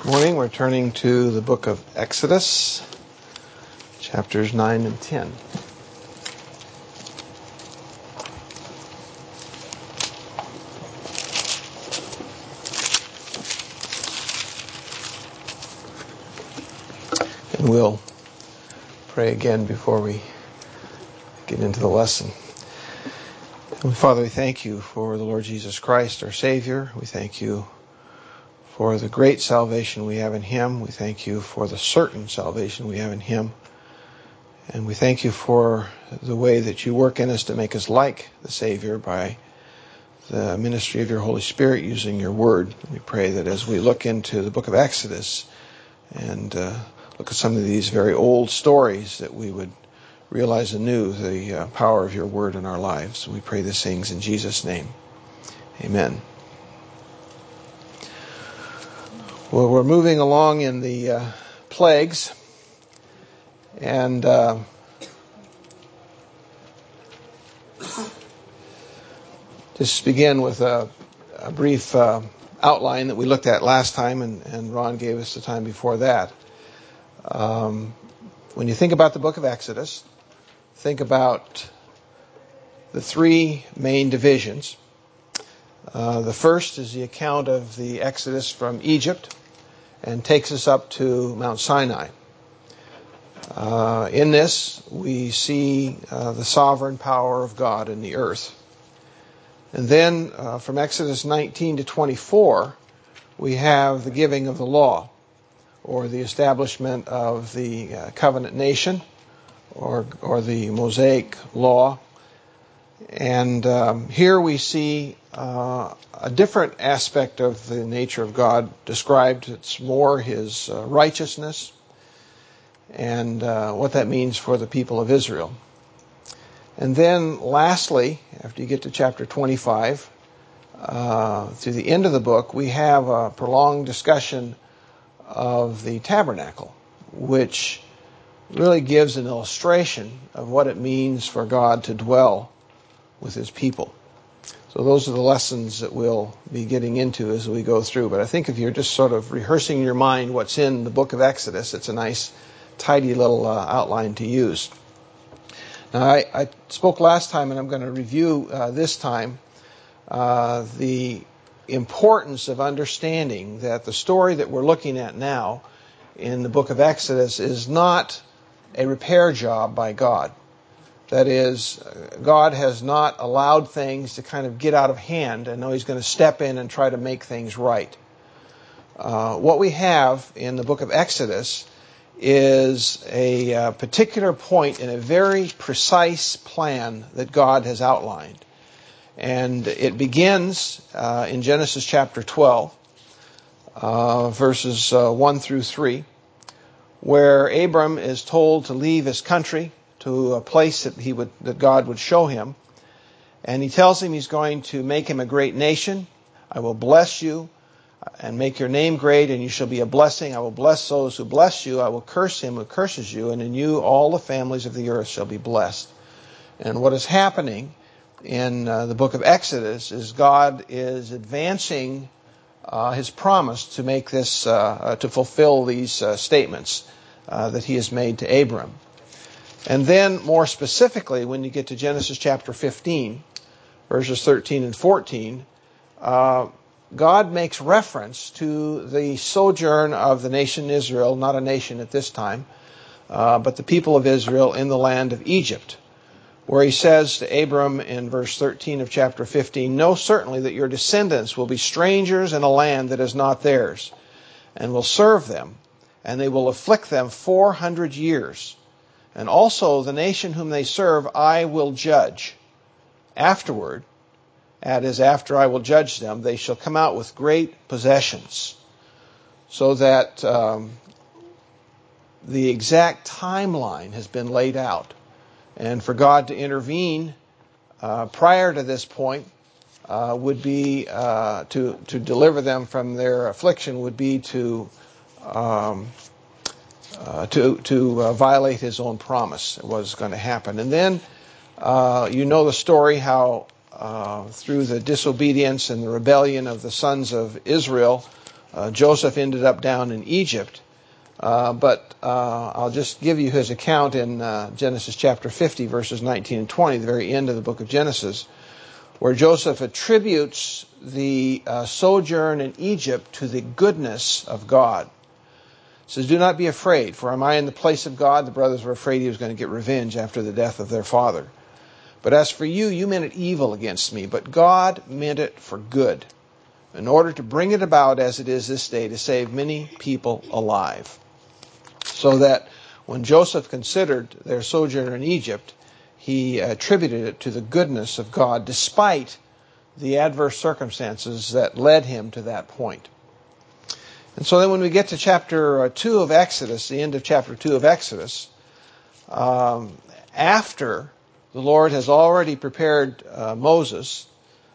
Morning. We're turning to the book of Exodus, chapters 9 and 10. And we'll pray again before we get into the lesson. Heavenly Father, we thank you for the Lord Jesus Christ, our Savior. We thank you for the great salvation we have in Him. We thank you for the certain salvation we have in Him. And we thank you for the way that you work in us to make us like the Savior by the ministry of your Holy Spirit using your Word. We pray that as we look into the book of Exodus and look at some of these very old stories, that we would realize anew the power of your Word in our lives. We pray these things in Jesus' name. Amen. Well, we're moving along in the plagues, and just begin with a brief outline that we looked at last time, and Ron gave us the time before that. When you think about the book of Exodus, think about the three main divisions. The first is the account of the Exodus from Egypt, and takes us up to Mount Sinai. In this, we see the sovereign power of God in the earth. And then from Exodus 19 to 24, we have the giving of the law, or the establishment of the covenant nation, or the Mosaic law. And here we see a different aspect of the nature of God described. It's more His righteousness and what that means for the people of Israel. And then lastly, after you get to chapter 25, through the end of the book, we have a prolonged discussion of the tabernacle, which really gives an illustration of what it means for God to dwell with His people. So those are the lessons that we'll be getting into as we go through. But I think if you're just sort of rehearsing in your mind what's in the book of Exodus, it's a nice, tidy little outline to use. Now, I spoke last time, and I'm going to review this time, the importance of understanding that the story that we're looking at now in the book of Exodus is not a repair job by God. That is, God has not allowed things to kind of get out of hand, and now He's going to step in and try to make things right. What we have in the book of Exodus is a particular point in a very precise plan that God has outlined. And it begins in Genesis chapter 12, verses 1 through 3, where Abram is told to leave his country to a place that God would show him. And He tells him He's going to make him a great nation. I will bless you and make your name great, and you shall be a blessing. I will bless those who bless you. I will curse him who curses you, and in you all the families of the earth shall be blessed. And what is happening in the book of Exodus is God is advancing His promise to make this, to fulfill these statements that He has made to Abram. And then, more specifically, when you get to Genesis chapter 15, verses 13 and 14, God makes reference to the sojourn of the nation Israel, not a nation at this time, but the people of Israel in the land of Egypt, where He says to Abram in verse 13 of chapter 15, "Know certainly that your descendants will be strangers in a land that is not theirs, and will serve them, and they will afflict them 400 years. And also the nation whom they serve I will judge. Afterward, that is, after I will judge them, they shall come out with great possessions." So that the exact timeline has been laid out. And for God to intervene prior to this point would be to deliver them from their affliction, would be to violate His own promise. It was going to happen. And then you know the story how through the disobedience and the rebellion of the sons of Israel, Joseph ended up down in Egypt. But I'll just give you his account in Genesis chapter 50, verses 19 and 20, the very end of the book of Genesis, where Joseph attributes the sojourn in Egypt to the goodness of God. He says, "Do not be afraid, for am I in the place of God?" The brothers were afraid he was going to get revenge after the death of their father. "But as for you, you meant it evil against me, but God meant it for good, in order to bring it about as it is this day, to save many people alive." So that when Joseph considered their sojourn in Egypt, he attributed it to the goodness of God, despite the adverse circumstances that led him to that point. And so then when we get to chapter 2 of Exodus, the end of chapter 2 of Exodus, after the Lord has already prepared Moses,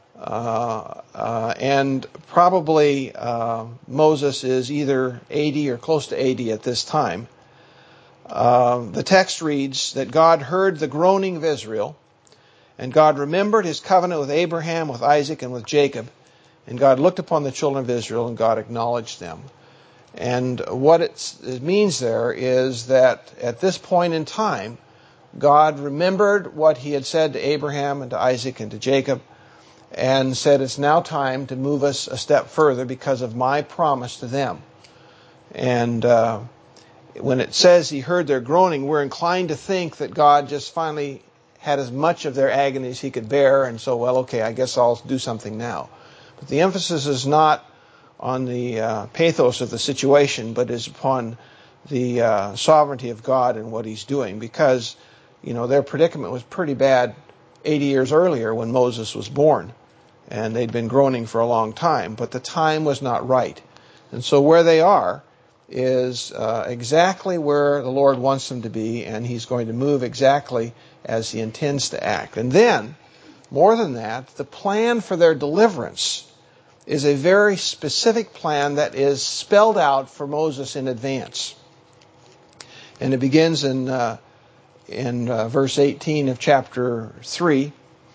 and probably Moses is either 80 or close to 80 at this time, the text reads that God heard the groaning of Israel, and God remembered his covenant with Abraham, with Isaac, and with Jacob. And God looked upon the children of Israel, and God acknowledged them. And what it means there is that at this point in time, God remembered what he had said to Abraham and to Isaac and to Jacob, and said, it's now time to move us a step further because of my promise to them. And when it says he heard their groaning, we're inclined to think that God just finally had as much of their agony as he could bear, and so, well, okay, I guess I'll do something now. But the emphasis is not on the pathos of the situation, but is upon the sovereignty of God and what he's doing, because, their predicament was pretty bad 80 years earlier when Moses was born, and they'd been groaning for a long time, but the time was not right. And so where they are is exactly where the Lord wants them to be, and he's going to move exactly as he intends to act. And then, more than that, the plan for their deliverance is a very specific plan that is spelled out for Moses in advance. And it begins in verse 18 of chapter 3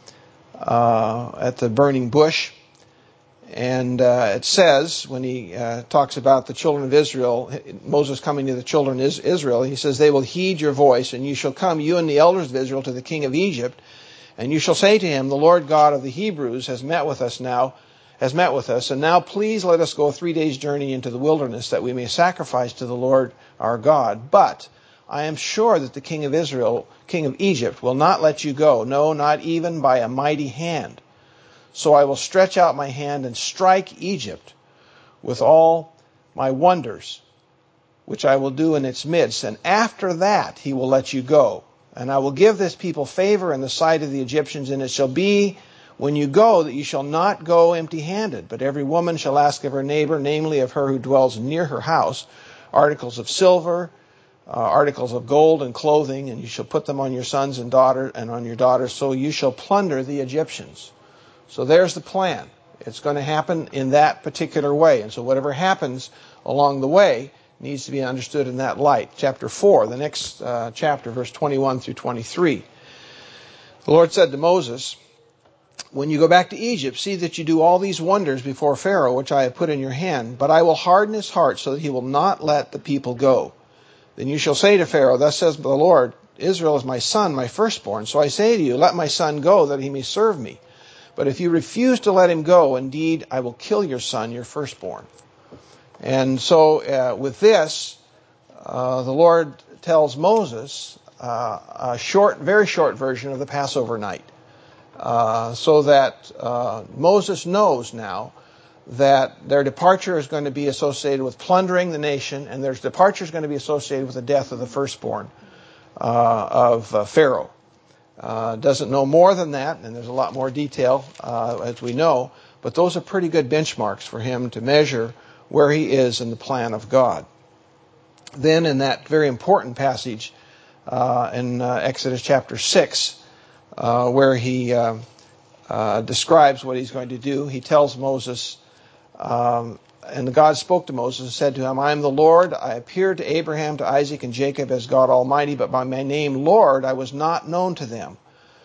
at the burning bush. And it says, when he talks about the children of Israel, Moses coming to the children of Israel, he says, "They will heed your voice, and you shall come, you and the elders of Israel, to the king of Egypt, and you shall say to him, the Lord God of the Hebrews has met with us, and now please let us go 3 days' journey into the wilderness, that we may sacrifice to the Lord our God. But I am sure that the king of Israel, king of Egypt, will not let you go, no, not even by a mighty hand. So I will stretch out my hand and strike Egypt with all my wonders, which I will do in its midst. And after that he will let you go. And I will give this people favor in the sight of the Egyptians. And it shall be when you go that you shall not go empty-handed. But every woman shall ask of her neighbor, namely of her who dwells near her house, articles of silver, articles of gold and clothing. And you shall put them on your sons and daughters and on your daughters. So you shall plunder the Egyptians." So there's the plan. It's going to happen in that particular way. And so whatever happens along the way needs to be understood in that light. Chapter 4, the next chapter, verse 21 through 23. The Lord said to Moses, "When you go back to Egypt, see that you do all these wonders before Pharaoh, which I have put in your hand. But I will harden his heart so that he will not let the people go. Then you shall say to Pharaoh, thus says the Lord, Israel is my son, my firstborn. So I say to you, let my son go, that he may serve me. But if you refuse to let him go, indeed, I will kill your son, your firstborn." And so with this, the Lord tells Moses a very short version of the Passover night, so that Moses knows now that their departure is going to be associated with plundering the nation, and their departure is going to be associated with the death of the firstborn of Pharaoh. Doesn't know more than that, and there's a lot more detail as we know, but those are pretty good benchmarks for him to measure where he is in the plan of God. Then in that very important passage in Exodus chapter 6, where he describes what he's going to do, he tells Moses, and God spoke to Moses and said to him, "I am the Lord. I appeared to Abraham, to Isaac, and Jacob as God Almighty, but by my name, Lord, I was not known to them.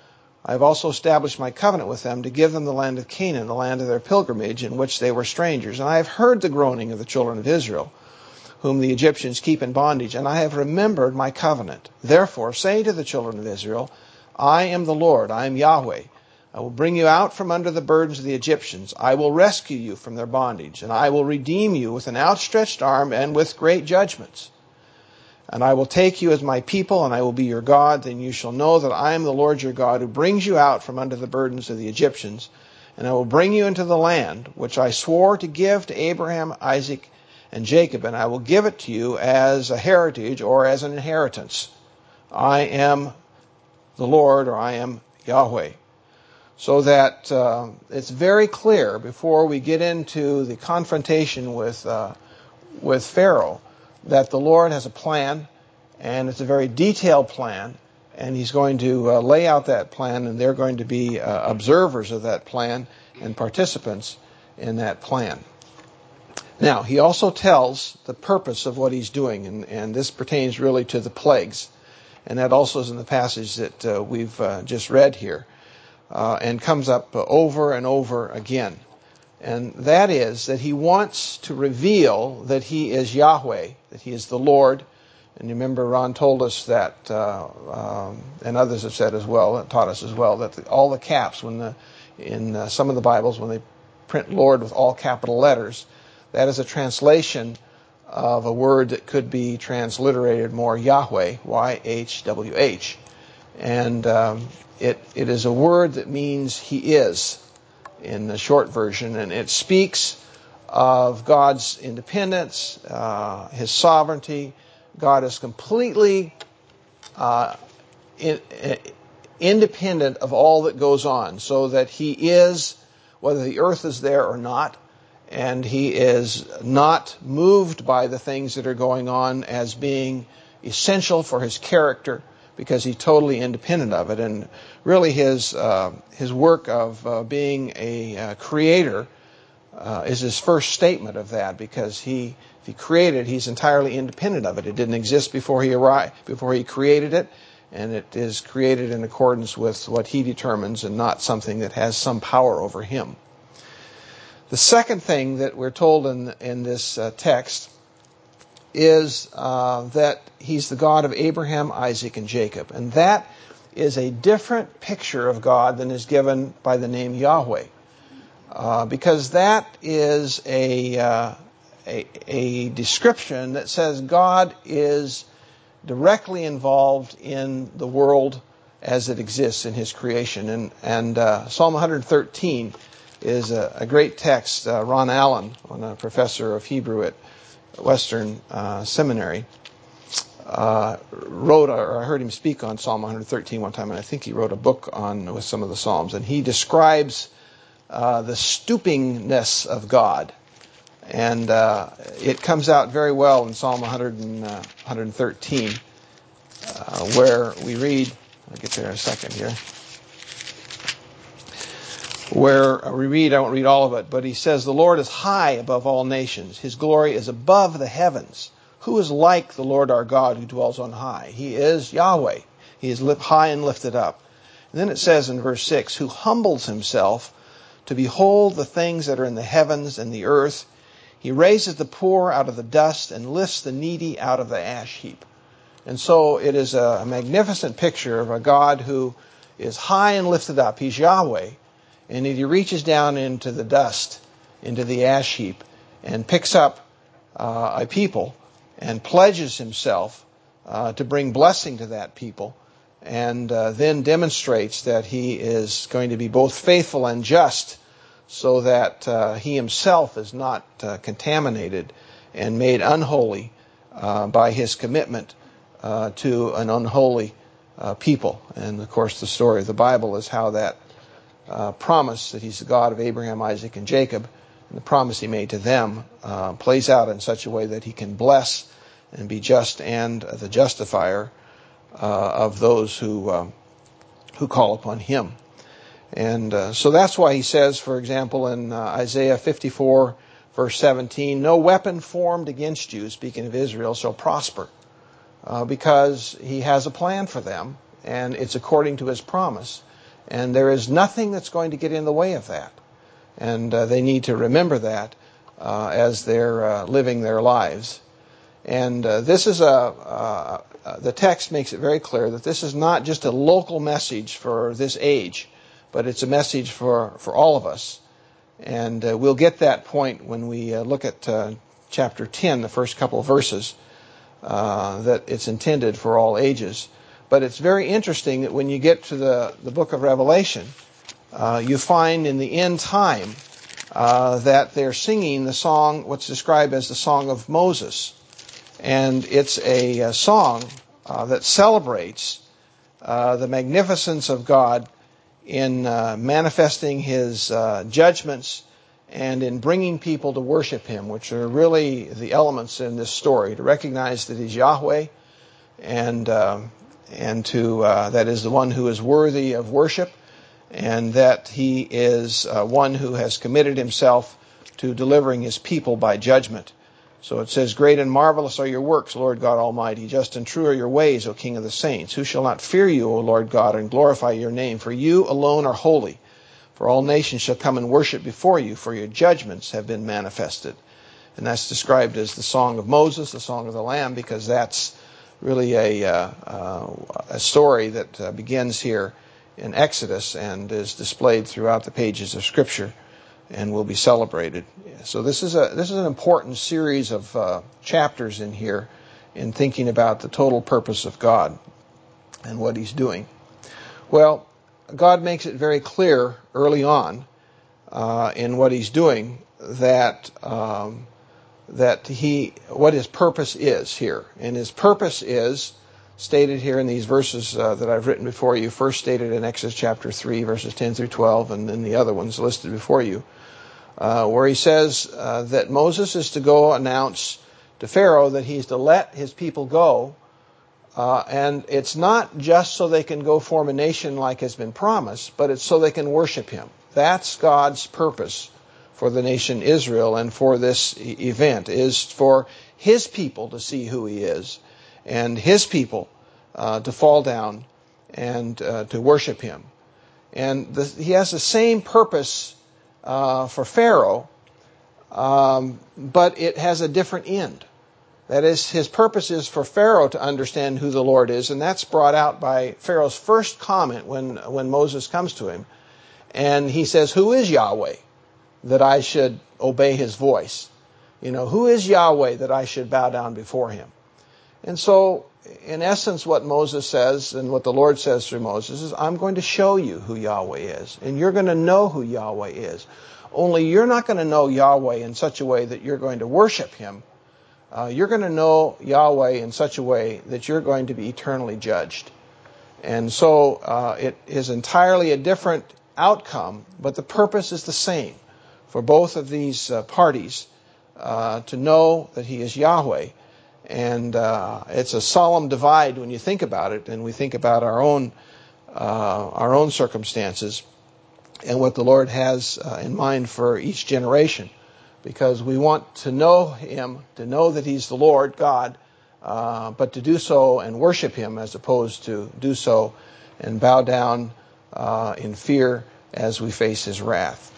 I have also established my covenant with them to give them the land of Canaan, the land of their pilgrimage, in which they were strangers. And I have heard the groaning of the children of Israel, whom the Egyptians keep in bondage, and I have remembered my covenant. Therefore say to the children of Israel, I am the Lord, I am Yahweh. I will bring you out from under the burdens of the Egyptians. I will rescue you from their bondage, and I will redeem you with an outstretched arm and with great judgments. And I will take you as my people, and I will be your God. Then you shall know that I am the Lord your God, who brings you out from under the burdens of the Egyptians. And I will bring you into the land which I swore to give to Abraham, Isaac, and Jacob, and I will give it to you as a heritage or as an inheritance. I am the Lord, or I am Yahweh. So that it's very clear before we get into the confrontation with Pharaoh that the Lord has a plan, and it's a very detailed plan, and he's going to lay out that plan, and they're going to be observers of that plan and participants in that plan. Now, he also tells the purpose of what he's doing, and this pertains really to the plagues, and that also is in the passage that we've just read here, and comes up over and over again. And that is that he wants to reveal that he is Yahweh, that he is the Lord. And you remember Ron told us that, and others have said as well, taught us as well, that all the caps, in some of the Bibles, when they print Lord with all capital letters, that is a translation of a word that could be transliterated more Yahweh, Y-H-W-H. And it is a word that means he is, in the short version, and it speaks of God's independence, his sovereignty. God is completely independent of all that goes on, so that he is, whether the earth is there or not, and he is not moved by the things that are going on as being essential for his character, because he's totally independent of it. And really his work of being a creator is his first statement of that, because if he created, he's entirely independent of it. It didn't exist before he created it, and it is created in accordance with what he determines and not something that has some power over him. The second thing that we're told in this text is that he's the God of Abraham, Isaac, and Jacob. And that is a different picture of God than is given by the name Yahweh. Because that is a description that says God is directly involved in the world as it exists in his creation. And Psalm 113 is a great text. Ron Allen, a professor of Hebrew at Western Seminary, wrote, or I heard him speak on Psalm 113 one time, and I think he wrote a book with some of the Psalms, and he describes the stoopingness of God. And it comes out very well in Psalm 113, where we read, I'll get there in a second here, where we read, I won't read all of it, but he says, the Lord is high above all nations. His glory is above the heavens. Who is like the Lord our God who dwells on high? He is Yahweh. He is high and lifted up. And then it says in verse 6, who humbles himself to behold the things that are in the heavens and the earth. He raises the poor out of the dust and lifts the needy out of the ash heap. And so it is a magnificent picture of a God who is high and lifted up. He's Yahweh. And he reaches down into the dust, into the ash heap, and picks up a people and pledges himself to bring blessing to that people, and then demonstrates that he is going to be both faithful and just, so that he himself is not contaminated and made unholy by his commitment to an unholy people. And of course the story of the Bible is how that promise that he's the God of Abraham, Isaac, and Jacob, and the promise he made to them plays out in such a way that he can bless and be just and the justifier of those who call upon him. And so that's why he says, for example, in Isaiah 54, verse 17, no weapon formed against you, speaking of Israel, shall prosper, because he has a plan for them, and it's according to his promise. And there is nothing that's going to get in the way of that. And they need to remember that as they're living their lives. And this is the text makes it very clear that this is not just a local message for this age, but it's a message for all of us. And we'll get that point when we look at chapter 10, the first couple of verses, that it's intended for all ages. But it's very interesting that when you get to the book of Revelation, you find in the end time that they're singing the song, what's described as the Song of Moses. And it's a song that celebrates the magnificence of God in manifesting His judgments and in bringing people to worship Him, which are really the elements in this story, to recognize that He's Yahweh and to that is the one who is worthy of worship, and that He is one who has committed Himself to delivering His people by judgment. So it says, "Great and marvelous are your works, Lord God Almighty. Just and true are your ways, O King of the saints. Who shall not fear you, O Lord God, and glorify your name? For you alone are holy. For all nations shall come and worship before you, for your judgments have been manifested." And that's described as the Song of Moses, the Song of the Lamb, because that's really a story that begins here in Exodus and is displayed throughout the pages of Scripture and will be celebrated. So this is an important series of chapters in here in thinking about the total purpose of God and what He's doing. Well, God makes it very clear early on in what He's doing that what His purpose is here. And His purpose is stated here in these verses that I've written before you, first stated in Exodus chapter 3, verses 10 through 12, and then the other ones listed before you, where He says that Moses is to go announce to Pharaoh that he's to let his people go, and it's not just so they can go form a nation like has been promised, but it's so they can worship Him. That's God's purpose for the nation Israel and for this event, is for His people to see who He is, and His people to fall down and to worship Him. And He has the same purpose for Pharaoh, but it has a different end. That is, His purpose is for Pharaoh to understand who the Lord is, and that's brought out by Pharaoh's first comment when Moses comes to him. And he says, "Who is Yahweh that I should obey His voice? Who is Yahweh that I should bow down before Him?" And so, in essence, what Moses says and what the Lord says through Moses is, "I'm going to show you who Yahweh is, and you're going to know who Yahweh is. Only you're not going to know Yahweh in such a way that you're going to worship Him. You're going to know Yahweh in such a way that you're going to be eternally judged." And so it is entirely a different outcome, but the purpose is the same for both of these parties to know that He is Yahweh. And it's a solemn divide when you think about it, and we think about our own circumstances and what the Lord has in mind for each generation, because we want to know Him, to know that He's the Lord God, but to do so and worship Him as opposed to do so and bow down in fear as we face His wrath.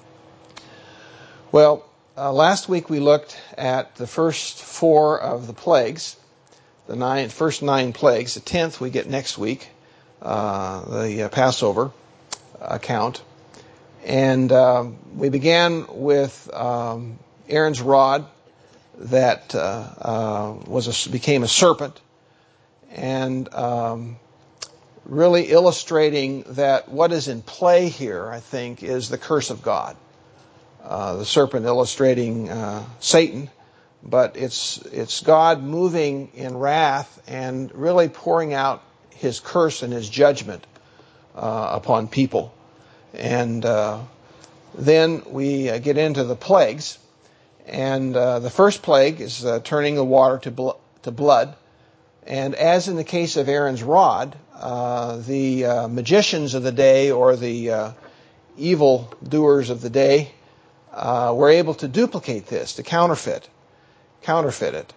Well, last week we looked at the first 4 of the plagues, the first 9 plagues. The 10th we get next week, the Passover account. And we began with Aaron's rod that became a serpent, and really illustrating that what is in play here, I think, is the curse of God. The serpent illustrating Satan, but it's God moving in wrath and really pouring out His curse and His judgment upon people. And then we get into the plagues, and the first plague is turning the water to blood. And as in the case of Aaron's rod, the magicians of the day, or the evil doers of the day, were able to duplicate this, to counterfeit it.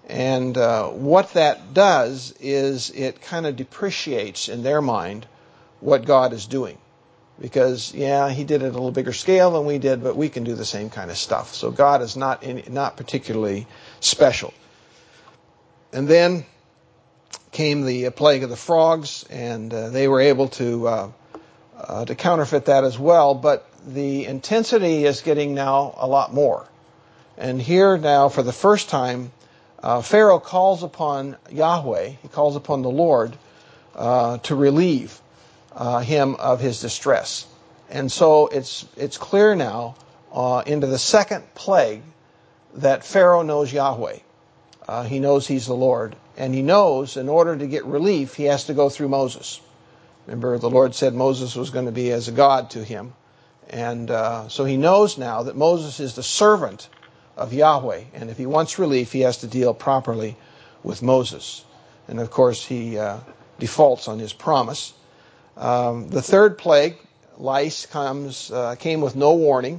And what that does is it kind of depreciates in their mind what God is doing. Because, yeah, he did it at a little bigger scale than we did, but we can do the same kind of stuff. So God is not particularly special. And then came the plague of the frogs, and they were able to counterfeit that as well. But the intensity is getting now a lot more. And here now, for the first time, Pharaoh calls upon Yahweh, he calls upon the Lord to relieve him of his distress. And so it's clear now into the second plague that Pharaoh knows Yahweh. He knows he's the Lord. And he knows in order to get relief, he has to go through Moses. Remember, the Lord said Moses was going to be as a god to him. And so he knows now that Moses is the servant of Yahweh. And if he wants relief, he has to deal properly with Moses. And of course, he defaults on his promise. The third plague, lice, came with no warning.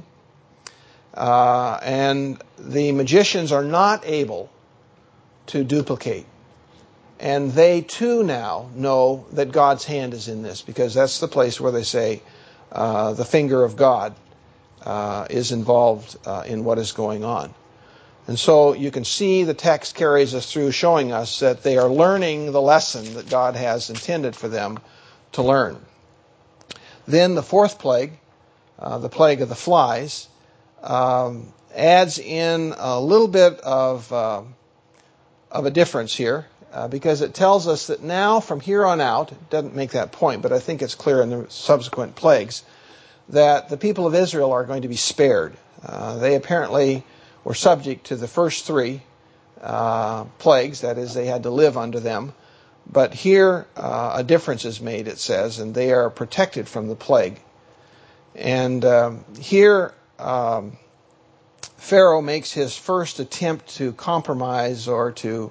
And the magicians are not able to duplicate. And they too now know that God's hand is in this, because that's the place where they say the finger of God is involved in what is going on. And so you can see the text carries us through, showing us that they are learning the lesson that God has intended for them to learn. Then the fourth plague, the plague of the flies, adds in a little bit of a difference here, because it tells us that now from here on out, it doesn't make that point, but I think it's clear in the subsequent plagues, that the people of Israel are going to be spared. They apparently were subject to the first three plagues, that is, they had to live under them. But here a difference is made, it says, and they are protected from the plague. And here Pharaoh makes his first attempt to compromise or to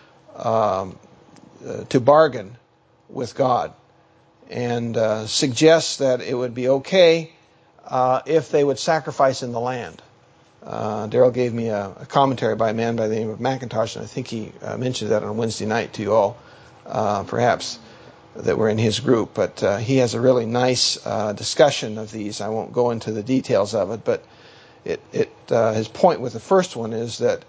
bargain with God, and suggests that it would be okay if they would sacrifice in the land. Daryl gave me a commentary by a man by the name of McIntosh, and I think he mentioned that on Wednesday night to you all, perhaps, that were in his group. But he has a really nice discussion of these. I won't go into the details of it, but his point with the first one is that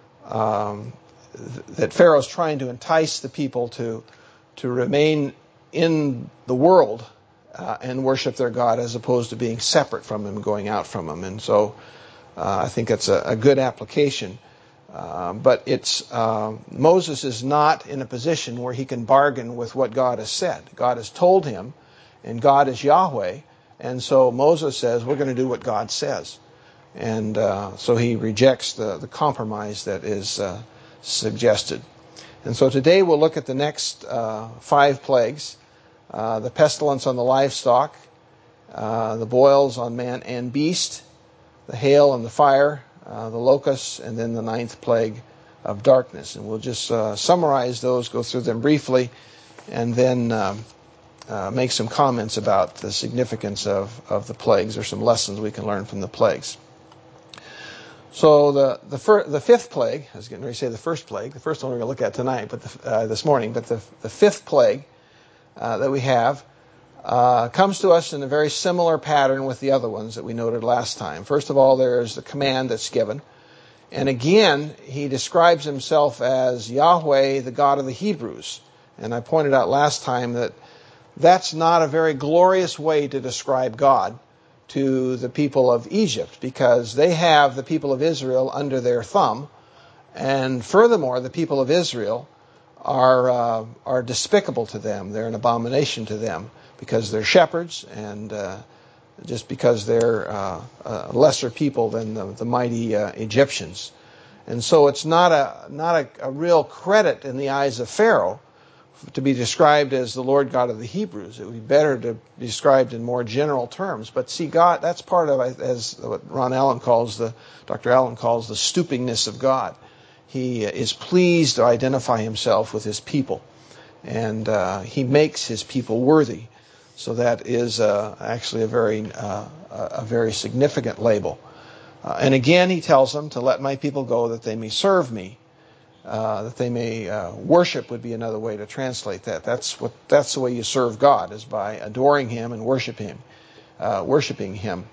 Pharaoh's trying to entice the people to remain in the world and worship their God, as opposed to being separate from him, going out from him. And so I think that's a good application. But Moses is not in a position where he can bargain with what God has said. God has told him, and God is Yahweh. And so Moses says, we're going to do what God says. And so he rejects the compromise that is suggested. And so today we'll look at the next 5 plagues. The pestilence on the livestock, the boils on man and beast, the hail and the fire, the locusts, and then the 9th plague of darkness. And we'll just summarize those, go through them briefly, and then make some comments about the significance of the plagues, or some lessons we can learn from the plagues. So the 5th plague, I was getting ready to say the first plague, the first one we're going to look at tonight, but this morning, but the 5th plague that we have comes to us in a very similar pattern with the other ones that we noted last time. First of all, there's the command that's given. And again, he describes himself as Yahweh, the God of the Hebrews. And I pointed out last time that that's not a very glorious way to describe God to the people of Egypt, because they have the people of Israel under their thumb. And furthermore, the people of Israel are despicable to them. They're an abomination to them, because they're shepherds, and just because they're lesser people than the mighty Egyptians. And so it's not a real credit in the eyes of Pharaoh to be described as the Lord God of the Hebrews. It would be better to be described in more general terms. But see, God, that's part of, as what Dr. Allen calls the stoopingness of God. He is pleased to identify himself with his people, and he makes his people worthy. So that is actually a very significant label. And again, he tells them to let my people go that they may serve me. that they may worship would be another way to translate that. That's the way you serve God, is by adoring Him and worshiping Him.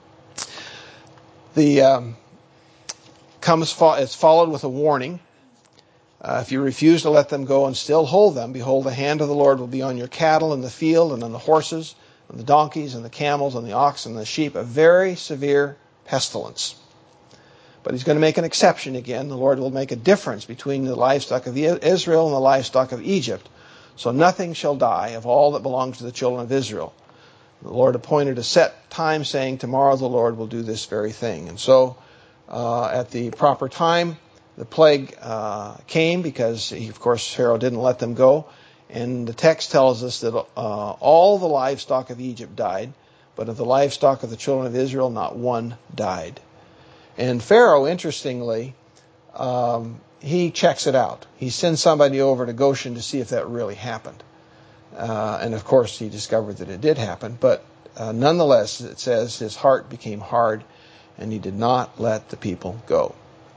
It's followed with a warning. If you refuse to let them go and still hold them, behold, the hand of the Lord will be on your cattle in the field and on the horses and the donkeys and the camels and the oxen and the sheep, a very severe pestilence. But He's going to make an exception again. The Lord will make a difference between the livestock of Israel and the livestock of Egypt. So nothing shall die of all that belongs to the children of Israel. The Lord appointed a set time, saying, tomorrow the Lord will do this very thing. And so at the proper time, the plague came because, of course, Pharaoh didn't let them go. And the text tells us that all the livestock of Egypt died, but of the livestock of the children of Israel, not one died. And Pharaoh, interestingly, he checks it out. He sends somebody over to Goshen to see if that really happened. And, of course, he discovered that it did happen. But nonetheless, it says his heart became hard, and he did not let the people go.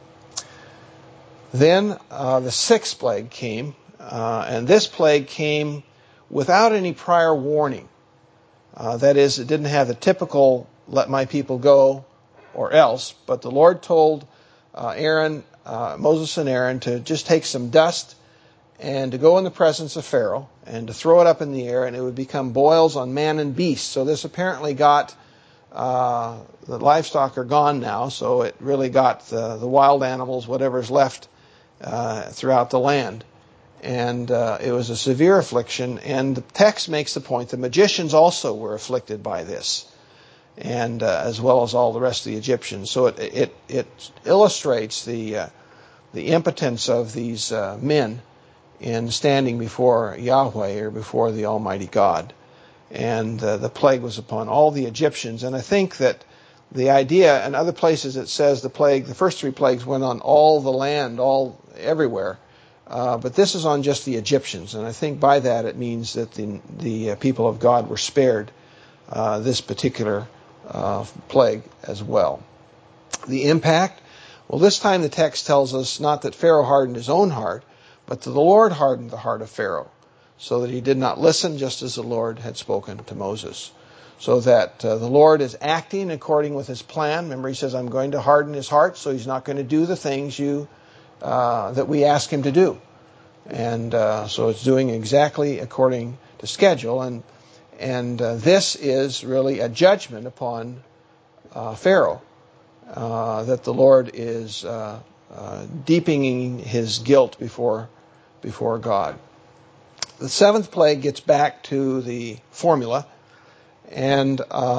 Then the sixth plague came, and this plague came without any prior warning. That is, it didn't have the typical, let my people go, or else, but the Lord told Moses and Aaron to just take some dust and to go in the presence of Pharaoh and to throw it up in the air, and it would become boils on man and beast. So this apparently got, the livestock are gone now, so it really got the wild animals, whatever's left, throughout the land. And it was a severe affliction, and the text makes the point the magicians also were afflicted by this, and as well as all the rest of the Egyptians. So it illustrates the impotence of these men in standing before Yahweh, or before the Almighty God. And the plague was upon all the Egyptians. And I think that the idea, in other places it says the first three plagues went on all the land, everywhere. But this is on just the Egyptians. And I think by that it means that the people of God were spared this particular plague as well. The impact? Well, this time the text tells us not that Pharaoh hardened his own heart, but that the Lord hardened the heart of Pharaoh, so that he did not listen, just as the Lord had spoken to Moses. So that the Lord is acting according with His plan. Remember, He says, I'm going to harden his heart, so He's not going to do the things that we ask Him to do. And so it's doing exactly according to schedule. And this is really a judgment upon Pharaoh, that the Lord is deepening his guilt before God. The seventh plague gets back to the formula, and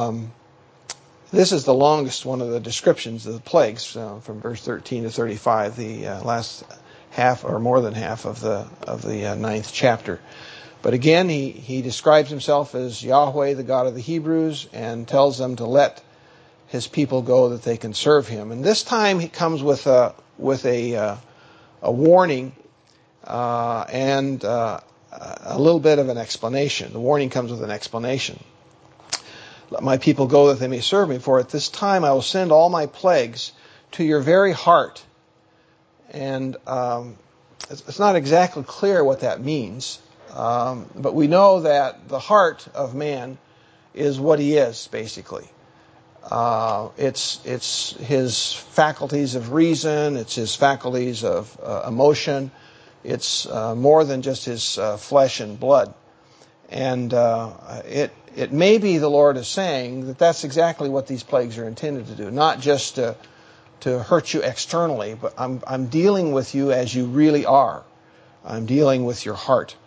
this is the longest one of the descriptions of the plagues, from verse 13 to 35, the last half or more than half of the ninth chapter. But again, he describes himself as Yahweh, the God of the Hebrews, and tells them to let His people go that they can serve Him. And this time he comes with a warning and a little bit of an explanation. The warning comes with an explanation. Let my people go that they may serve me, for at this time I will send all my plagues to your very heart. And it's not exactly clear what that means, but we know that the heart of man is what he is, basically. It's his faculties of reason, it's his faculties of emotion, it's more than just his flesh and blood. And it may be the Lord is saying that that's exactly what these plagues are intended to do, not just to hurt you externally, but I'm dealing with you as you really are. I'm dealing with your heart.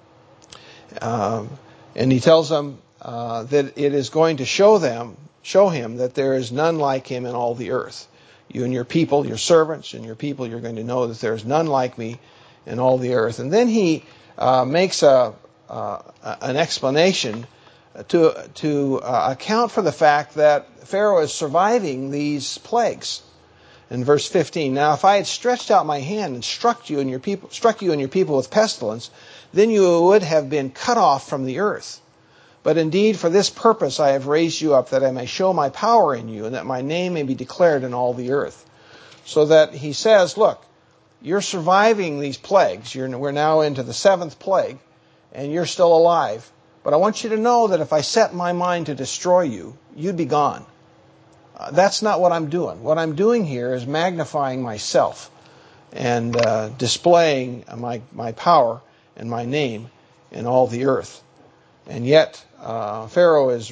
And he tells them that it is going to show him that there is none like him in all the earth. You and your people, your servants and your people, you're going to know that there is none like me in all the earth. And then he makes an explanation to account for the fact that Pharaoh is surviving these plagues. In verse 15, now if I had stretched out my hand and struck you and your people with pestilence, then you would have been cut off from the earth. But indeed, for this purpose I have raised you up, that I may show my power in you, and that my name may be declared in all the earth. So that he says, look, you're surviving these plagues. We're now into the 7th plague, and you're still alive. But I want you to know that if I set my mind to destroy you, you'd be gone. That's not what I'm doing. What I'm doing here is magnifying myself and displaying my power and my name in all the earth. And yet, Pharaoh is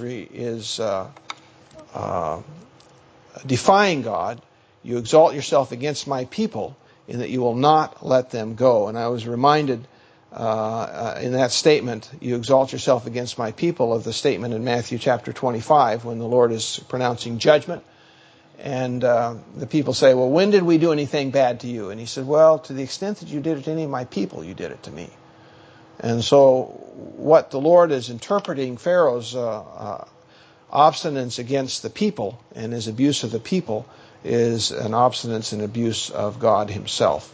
defying God. You exalt yourself against my people in that you will not let them go. And I was reminded in that statement, you exalt yourself against my people, of the statement in Matthew chapter 25 when the Lord is pronouncing judgment. And the people say, well, when did we do anything bad to you? And he said, well, to the extent that you did it to any of my people, you did it to me. And so what the Lord is interpreting Pharaoh's obstinance against the people and his abuse of the people is an obstinance and abuse of God himself.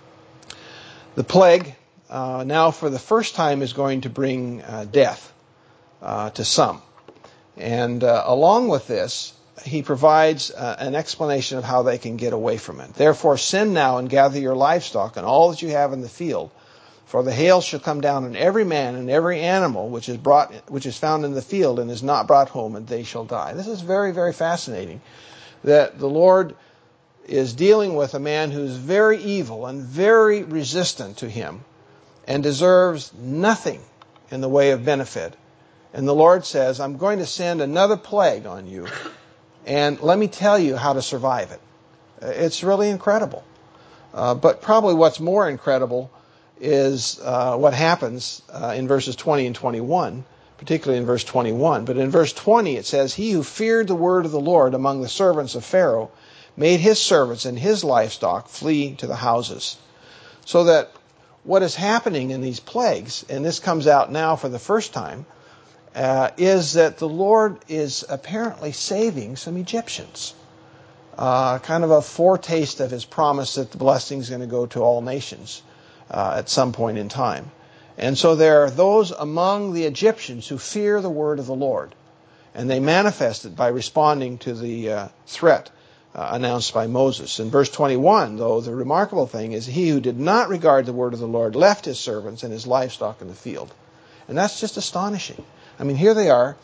The plague now for the first time is going to bring death to some. And along with this, he provides an explanation of how they can get away from it. Therefore, send now and gather your livestock and all that you have in the field, for the hail shall come down on every man and every animal which is found in the field and is not brought home, and they shall die. This is very, very fascinating, that the Lord is dealing with a man who's very evil and very resistant to him and deserves nothing in the way of benefit. And the Lord says, I'm going to send another plague on you, and let me tell you how to survive it. It's really incredible. But probably what's more incredible is what happens in verses 20 and 21, particularly in verse 21. But in verse 20 it says, he who feared the word of the Lord among the servants of Pharaoh made his servants and his livestock flee to the houses. So that what is happening in these plagues, and this comes out now for the first time, is that the Lord is apparently saving some Egyptians. Kind of a foretaste of his promise that the blessing is going to go to all nations at some point in time. And so there are those among the Egyptians who fear the word of the Lord. And they manifest it by responding to the threat announced by Moses. In verse 21, though, the remarkable thing is he who did not regard the word of the Lord left his servants and his livestock in the field. And that's just astonishing. I mean, here they are,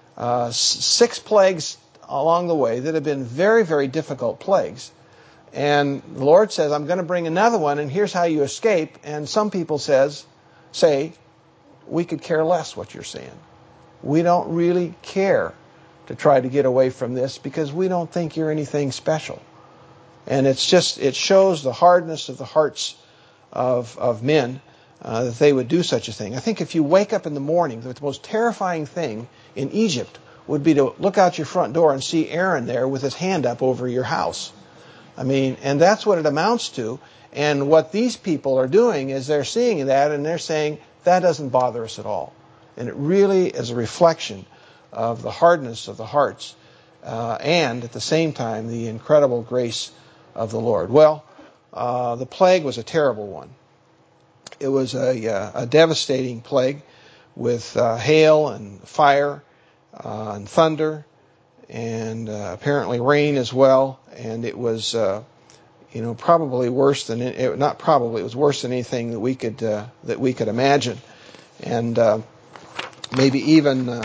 6 plagues along the way that have been very, very difficult plagues. And the Lord says, I'm going to bring another one, and here's how you escape. And some people say, we could care less what you're saying. We don't really care to try to get away from this because we don't think you're anything special. And it shows the hardness of the hearts of men that they would do such a thing. I think if you wake up in the morning, the most terrifying thing in Egypt would be to look out your front door and see Aaron there with his hand up over your house. I mean, and that's what it amounts to. And what these people are doing is they're seeing that and they're saying, that doesn't bother us at all. And it really is a reflection of the hardness of the hearts and at the same time the incredible grace of the Lord. Well, the plague was a terrible one. It was a devastating plague with hail and fire and thunder and apparently rain as well. And it was, probably worse than it was worse than anything that we could imagine, and maybe even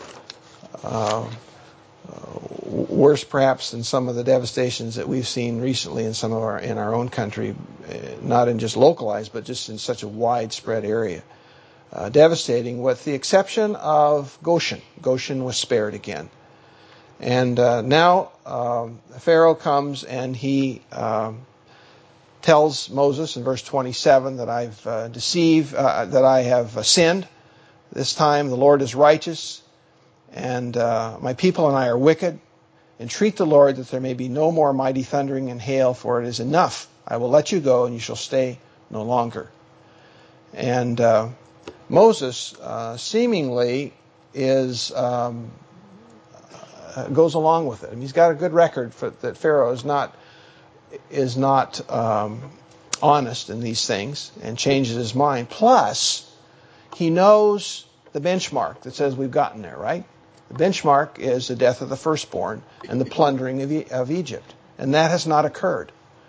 worse perhaps than some of the devastations that we've seen recently in our own country, not in just localized, but just in such a widespread area. Devastating, with the exception of Goshen. Goshen was spared again. And now Pharaoh comes and he tells Moses in verse 27 that I've that I have sinned. This time the Lord is righteous, and my people and I are wicked. Entreat the Lord that there may be no more mighty thundering and hail, for it is enough. I will let you go, and you shall stay no longer. And Moses seemingly goes along with it. I mean, he's got a good record that Pharaoh is not honest in these things and changes his mind. Plus, he knows the benchmark that says we've gotten there, right? The benchmark is the death of the firstborn and the plundering of Egypt. And that has not occurred.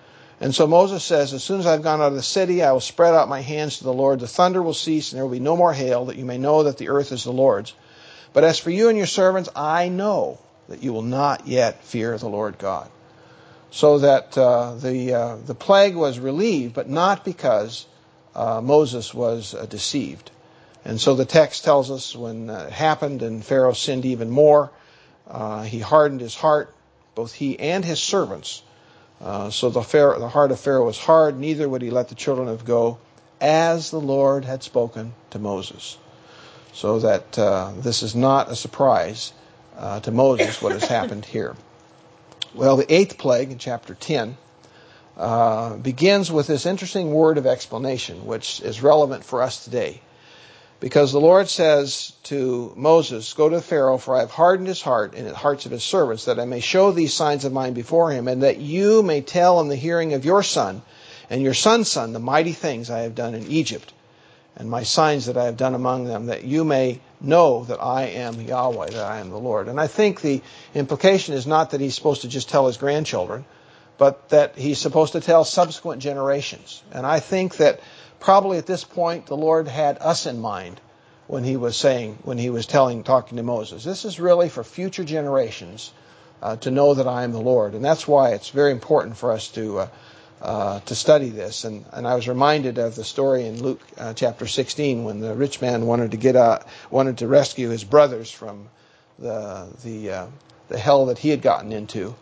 And so Moses says, as soon as I've gone out of the city, I will spread out my hands to the Lord. The thunder will cease, and there will be no more hail, that you may know that the earth is the Lord's. But as for you and your servants, I know that you will not yet fear the Lord God. So that the plague was relieved, but not because Moses was deceived. And so the text tells us when it happened and Pharaoh sinned even more, he hardened his heart, both he and his servants. So the heart of Pharaoh was hard, neither would he let the children of go, as the Lord had spoken to Moses. So that this is not a surprise to Moses what has happened here. Well, the 8th plague in chapter 10 begins with this interesting word of explanation, which is relevant for us today. Because the Lord says to Moses, go to Pharaoh, for I have hardened his heart and the hearts of his servants, that I may show these signs of mine before him, and that you may tell in the hearing of your son and your son's son the mighty things I have done in Egypt, and my signs that I have done among them, that you may know that I am Yahweh, that I am the Lord. And I think the implication is not that he's supposed to just tell his grandchildren, but that he's supposed to tell subsequent generations. And I think that probably at this point the Lord had us in mind when he was talking to Moses. This is really for future generations to know that I am the Lord. And that's why it's very important for us to study this. And I was reminded of the story in Luke chapter 16 when the rich man wanted to rescue his brothers from the hell that he had gotten into,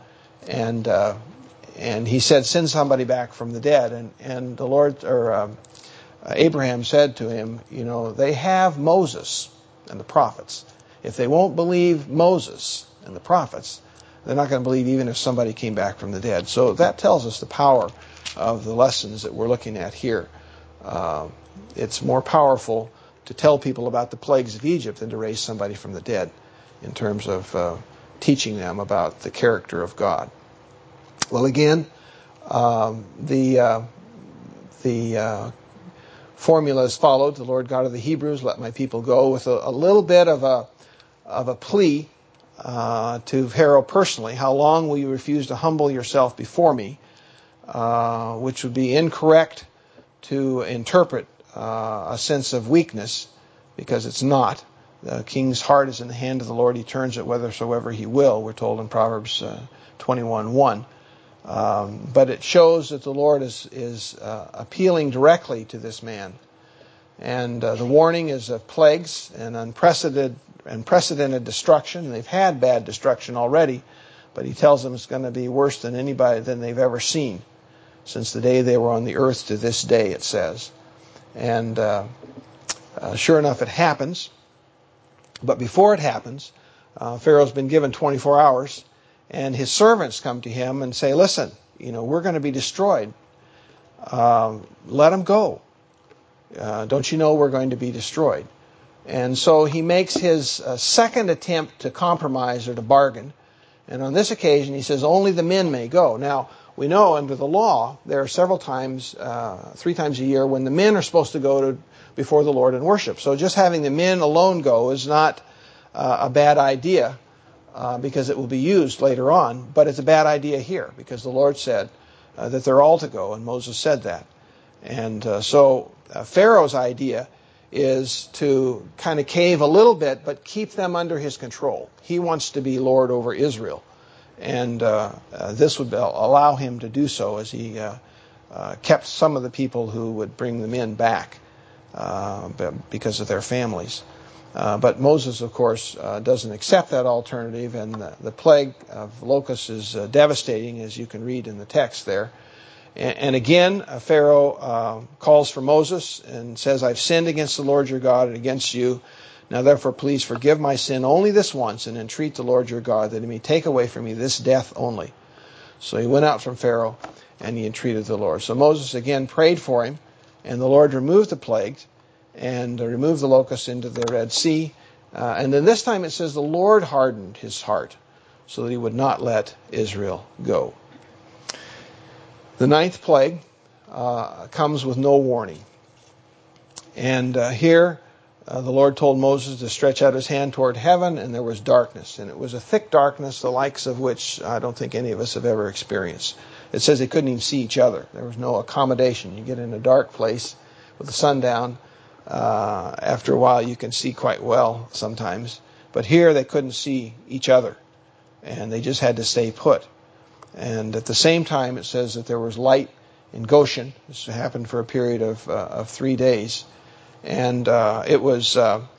and he said, "Send somebody back from the dead." And the Lord, Abraham said to him, they have Moses and the prophets. If they won't believe Moses and the prophets, they're not going to believe even if somebody came back from the dead. So that tells us the power of the lessons that we're looking at here. It's more powerful to tell people about the plagues of Egypt than to raise somebody from the dead in terms of teaching them about the character of God. Well, again, the formula is followed. The Lord God of the Hebrews, let my people go, with a little bit of a plea to Pharaoh personally. How long will you refuse to humble yourself before me? Which would be incorrect to interpret a sense of weakness, because it's not. The king's heart is in the hand of the Lord. He turns it whithersoever he will, we're told in Proverbs 21:1. But it shows that the Lord is appealing directly to this man. And the warning is of plagues and unprecedented destruction. They've had bad destruction already, but he tells them it's going to be worse than they've ever seen since the day they were on the earth to this day, it says. And sure enough, it happens. But before it happens, Pharaoh's been given 24 hours, and his servants come to him and say, listen, we're going to be destroyed. Let them go. Don't you know we're going to be destroyed? And so he makes his second attempt to compromise or to bargain. And on this occasion, he says, only the men may go. Now, we know under the law, there are several times, 3 times a year, when the men are supposed to go before the Lord and worship. So just having the men alone go is not a bad idea, because it will be used later on. But it's a bad idea here, because the Lord said that they're all to go, and Moses said that. And so Pharaoh's idea is to kind of cave a little bit, but keep them under his control. He wants to be Lord over Israel. And this would allow him to do so, as he kept some of the people who would bring them in back because of their families. But Moses, of course, doesn't accept that alternative, and the plague of locusts is devastating, as you can read in the text there. And again, Pharaoh calls for Moses and says, I've sinned against the Lord your God and against you. Now therefore please forgive my sin only this once, and entreat the Lord your God that he may take away from me this death only. So he went out from Pharaoh and he entreated the Lord. So Moses again prayed for him, and the Lord removed the plagues and removed the locusts into the Red Sea. And then this time it says the Lord hardened his heart so that he would not let Israel go. The 9th plague comes with no warning. And here the Lord told Moses to stretch out his hand toward heaven, and there was darkness. And it was a thick darkness, the likes of which I don't think any of us have ever experienced. it says they couldn't even see each other. There was no accommodation. You get in a dark place with the sun down. After a while, you can see quite well sometimes. But here they couldn't see each other, and they just had to stay put. And at the same time, it says that there was light in Goshen. This happened for a period of 3 days. And it was,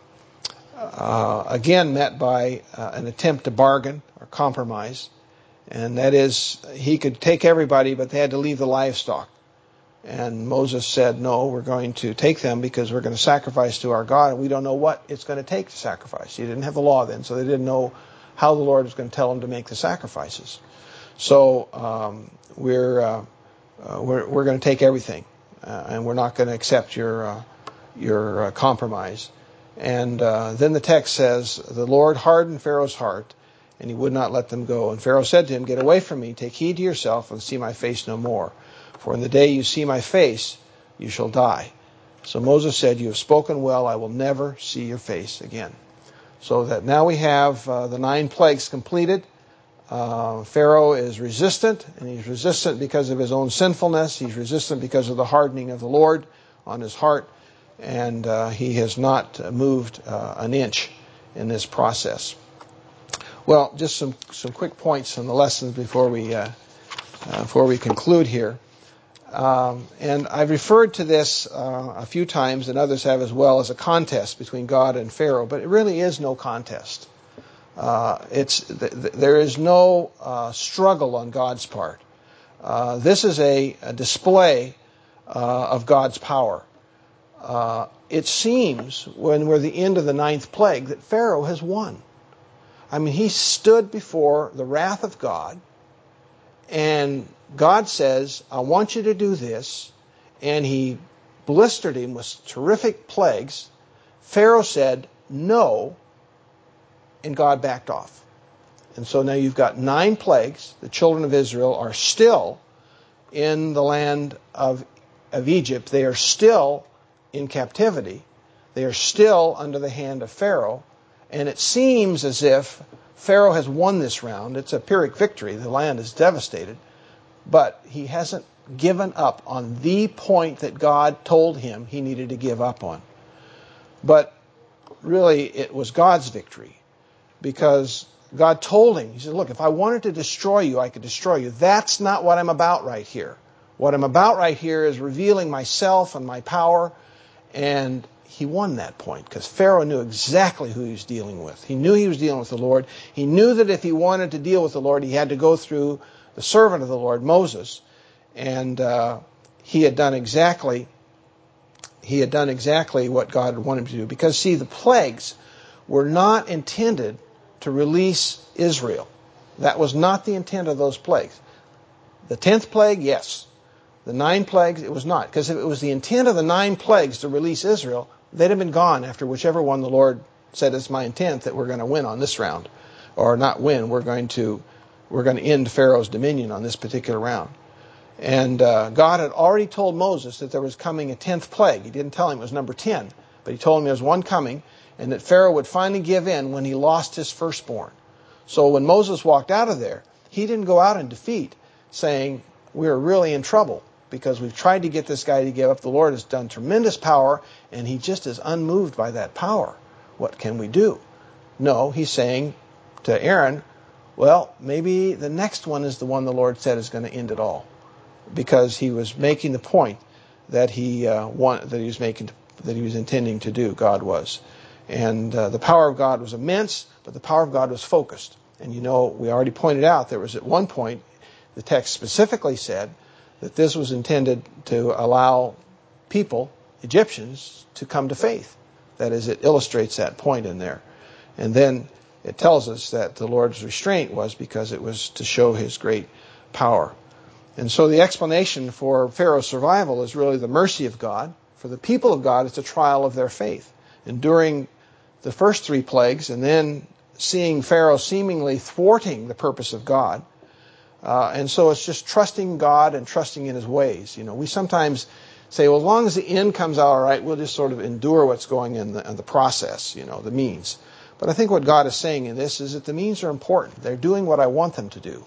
again, met by an attempt to bargain or compromise. And that is, he could take everybody, but they had to leave the livestock. And Moses said, no, we're going to take them because we're going to sacrifice to our God, and we don't know what it's going to take to sacrifice. He didn't have the law then, so they didn't know how the Lord was going to tell them to make the sacrifices. So we're going to take everything, and we're not going to accept your compromise. And then the text says, the Lord hardened Pharaoh's heart, and he would not let them go. And Pharaoh said to him, get away from me, take heed to yourself, and see my face no more. For in the day you see my face, you shall die. So Moses said, you have spoken well, I will never see your face again. So that now we have the 9 plagues completed. Pharaoh is resistant, and he's resistant because of his own sinfulness. He's resistant because of the hardening of the Lord on his heart, and he has not moved an inch in this process. Well, just some quick points on the lessons before we conclude here. And I've referred to this a few times, and others have as well, as a contest between God and Pharaoh, but it really is no contest. There is no struggle on God's part. This is a display of God's power. It seems, when we're the end of the 9th plague, that Pharaoh has won. I mean, he stood before the wrath of God, and God says, I want you to do this, and he blistered him with terrific plagues. Pharaoh said no, and God backed off. And so now you've got 9 plagues. The children of Israel are still in the land of Egypt. They are still in captivity. They are still under the hand of Pharaoh. And it seems as if Pharaoh has won this round. It's a Pyrrhic victory. The land is devastated. But he hasn't given up on the point that God told him he needed to give up on. But really, it was God's victory. Because God told him, he said, look, if I wanted to destroy you, I could destroy you. That's not what I'm about right here. What I'm about right here is revealing myself and my power. And he won that point because Pharaoh knew exactly who he was dealing with. He knew he was dealing with the Lord. He knew that if he wanted to deal with the Lord, he had to go through the servant of the Lord, Moses. And he had done exactly what God wanted him to do. Because, see, the plagues were not intended to release Israel. That was not the intent of those plagues. The 10th plague, yes. The 9 plagues, it was not. Because if it was the intent of the 9 plagues to release Israel, they'd have been gone after whichever one the Lord said, it's my intent that we're going to win on this round. Or not win, we're going to end Pharaoh's dominion on this particular round. And God had already told Moses that there was coming a 10th plague. He didn't tell him it was number 10, but he told him there was one coming, and that Pharaoh would finally give in when he lost his firstborn. So when Moses walked out of there, he didn't go out in defeat saying, we're really in trouble because we've tried to get this guy to give up. The Lord has done tremendous power, and he just is unmoved by that power. What can we do? No, he's saying to Aaron, well, maybe the next one is the one the Lord said is going to end it all. Because he was making the point that he was intending to do, God was. And the power of God was immense, but the power of God was focused. And we already pointed out there was at one point, the text specifically said that this was intended to allow people, Egyptians, to come to faith. That is, it illustrates that point in there. And then it tells us that the Lord's restraint was because it was to show his great power. And so the explanation for Pharaoh's survival is really the mercy of God. For the people of God, it's a trial of their faith. Enduring the first 3 plagues and then seeing Pharaoh seemingly thwarting the purpose of God. And so it's just trusting God and trusting in his ways. We sometimes say, well, as long as the end comes out all right, we'll just sort of endure what's going in the process, the means. But I think what God is saying in this is that the means are important. They're doing what I want them to do.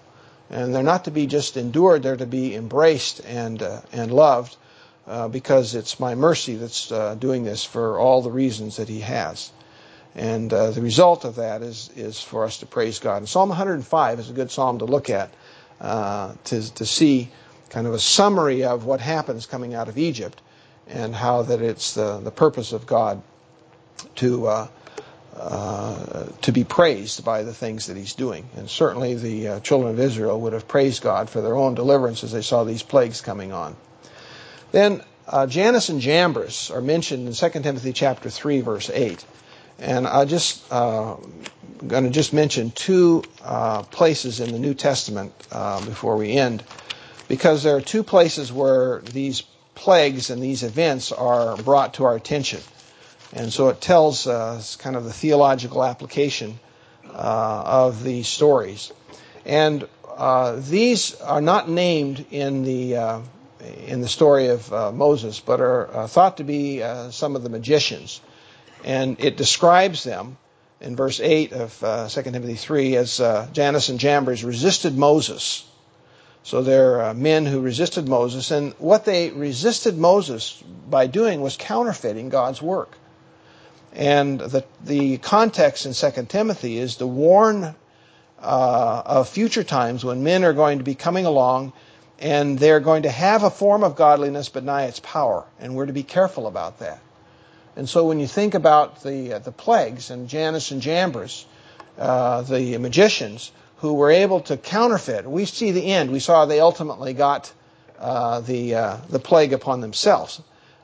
And they're not to be just endured, they're to be embraced and loved, because it's my mercy that's doing this for all the reasons that he has. And the result of that is for us to praise God. And Psalm 105 is a good psalm to look at, to see kind of a summary of what happens coming out of Egypt, and how that it's the purpose of God to be praised by the things that he's doing. And certainly the children of Israel would have praised God for their own deliverance as they saw these plagues coming on. Then Jannes and Jambres are mentioned in 2 Timothy chapter 3, verse 8. And I'm just going to just mention two places in the New Testament before we end, because there are two places where these plagues and these events are brought to our attention. And so it tells kind of the theological application of these stories. And these are not named in the story of Moses, but are thought to be some of the magicians. And it describes them in verse 8 of 2 Timothy 3 as Jannes and Jambres resisted Moses. So they're men who resisted Moses, and what they resisted Moses by doing was counterfeiting God's work. And the context in 2 Timothy is to warn of future times when men are going to be coming along and they're going to have a form of godliness but deny its power. And we're to be careful about that. And so when you think about the plagues and Jannes and Jambres, the magicians who were able to counterfeit, we see the end. We saw they ultimately got the plague upon themselves.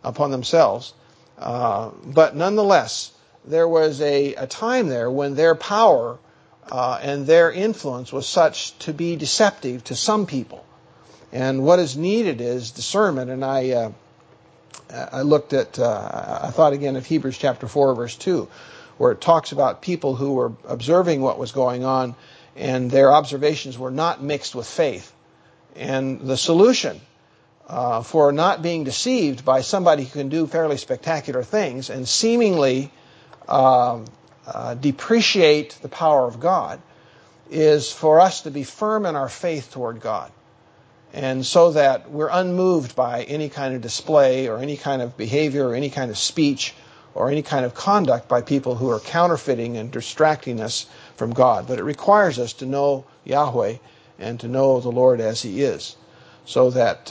But nonetheless, there was a time there when their power and their influence was such to be deceptive to some people. And what is needed is discernment. And I looked at, I thought again of Hebrews chapter 4, verse 2, where it talks about people who were observing what was going on, and their observations were not mixed with faith. And the solution for not being deceived by somebody who can do fairly spectacular things and seemingly depreciate the power of God is for us to be firm in our faith toward God. And so that we're unmoved by any kind of display or any kind of behavior or any kind of speech or any kind of conduct by people who are counterfeiting and distracting us from God. But it requires us to know Yahweh and to know the Lord as He is. So that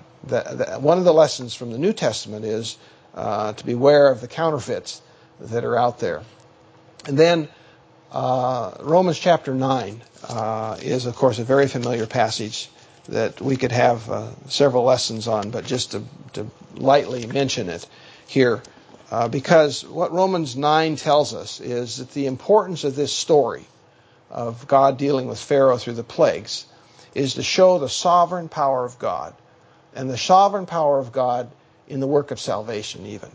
one of the lessons from the New Testament is to beware of the counterfeits that are out there. And then Romans chapter 9 is, of course, a very familiar passage that we could have several lessons on, but just to lightly mention it here, because what Romans 9 tells us is that the importance of this story of God dealing with Pharaoh through the plagues is to show the sovereign power of God, and the sovereign power of God in the work of salvation even.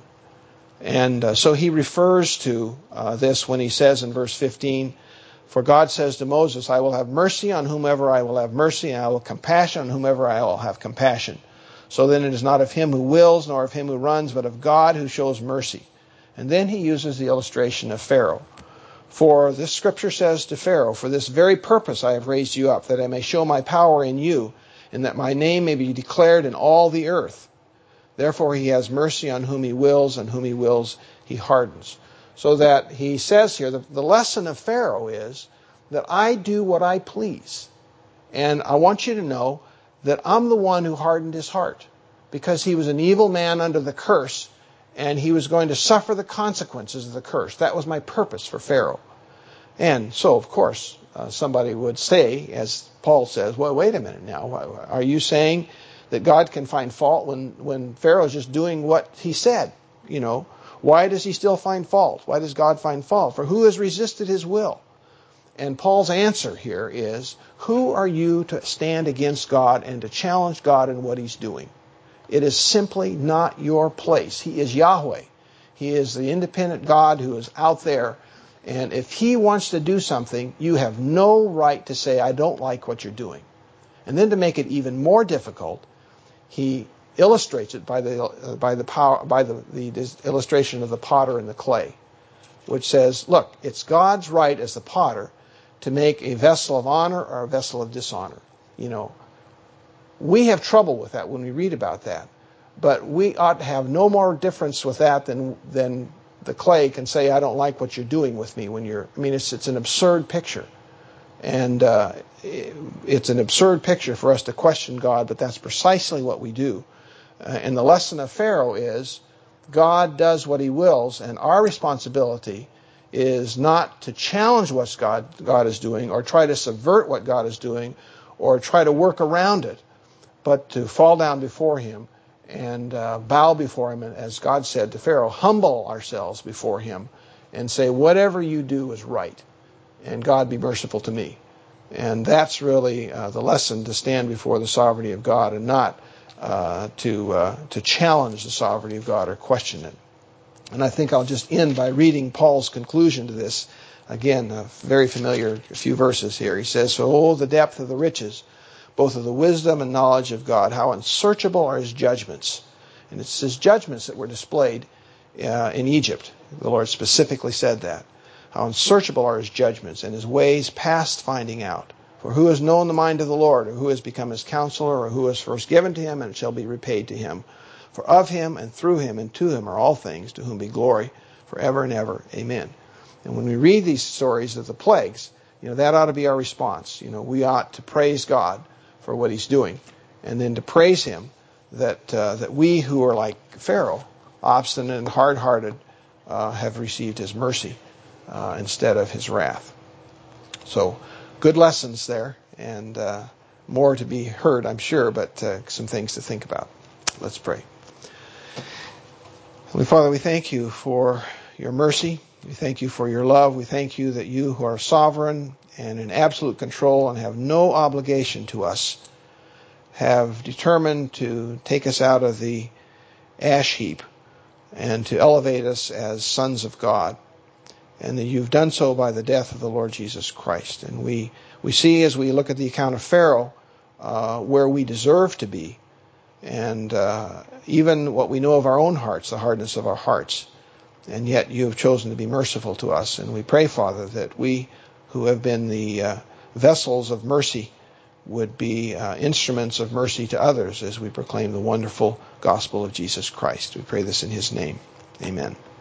And so he refers to this when he says in verse 15, for God says to Moses, I will have mercy on whomever I will have mercy, and I will have compassion on whomever I will have compassion. So then it is not of him who wills, nor of him who runs, but of God who shows mercy. And then he uses the illustration of Pharaoh. For this scripture says to Pharaoh, for this very purpose I have raised you up, that I may show my power in you, and that my name may be declared in all the earth. Therefore he has mercy on whom he wills, and whom he wills he hardens. So that he says here, the lesson of Pharaoh is that I do what I please. And I want you to know that I'm the one who hardened his heart, because he was an evil man under the curse, and he was going to suffer the consequences of the curse. That was my purpose for Pharaoh. And so, of course, somebody would say, as Paul says, well, wait a minute now. Are you saying that God can find fault when Pharaoh's just doing what he said? You know, why does he still find fault? Why does God find fault? For who has resisted his will? And Paul's answer here is, who are you to stand against God and to challenge God in what he's doing? It is simply not your place. He is Yahweh. He is the independent God who is out there. And if he wants to do something, you have no right to say, I don't like what you're doing. And then to make it even more difficult, he illustrates it by the illustration of the potter and the clay, which says, look, it's God's right as the potter to make a vessel of honor or a vessel of dishonor. We have trouble with that when we read about that. But we ought to have no more difference with that than the clay can say, I don't like what you're doing with me it's an absurd picture. And it's an absurd picture for us to question God, but that's precisely what we do. And the lesson of Pharaoh is God does what he wills, and our responsibility is not to challenge what God is doing or try to subvert what God is doing or try to work around it, but to fall down before him and bow before him, and as God said to Pharaoh, humble ourselves before him and say, whatever you do is right, and God be merciful to me. And that's really the lesson, to stand before the sovereignty of God and not to challenge the sovereignty of God or question it. And I think I'll just end by reading Paul's conclusion to this. Again, a very familiar few verses here. He says, so, the depth of the riches, both of the wisdom and knowledge of God, how unsearchable are his judgments. And it's his judgments that were displayed in Egypt. The Lord specifically said that. How unsearchable are his judgments, and his ways past finding out. For who has known the mind of the Lord, or who has become his counselor, or who has first given to him, and it shall be repaid to him? For of him, and through him, and to him are all things, to whom be glory forever and ever. Amen. And when we read these stories of the plagues, that ought to be our response. We ought to praise God for what he's doing, and then to praise him that we who are like Pharaoh, obstinate and hard-hearted, have received his mercy instead of his wrath. So, good lessons there, and more to be heard, I'm sure, but some things to think about. Let's pray. Heavenly Father, we thank you for your mercy. We thank you for your love. We thank you that you, who are sovereign and in absolute control and have no obligation to us, have determined to take us out of the ash heap and to elevate us as sons of God. And that you've done so by the death of the Lord Jesus Christ. And we see, as we look at the account of Pharaoh, where we deserve to be, and even what we know of our own hearts, the hardness of our hearts. And yet you have chosen to be merciful to us. And we pray, Father, that we who have been the vessels of mercy would be instruments of mercy to others as we proclaim the wonderful gospel of Jesus Christ. We pray this in his name. Amen.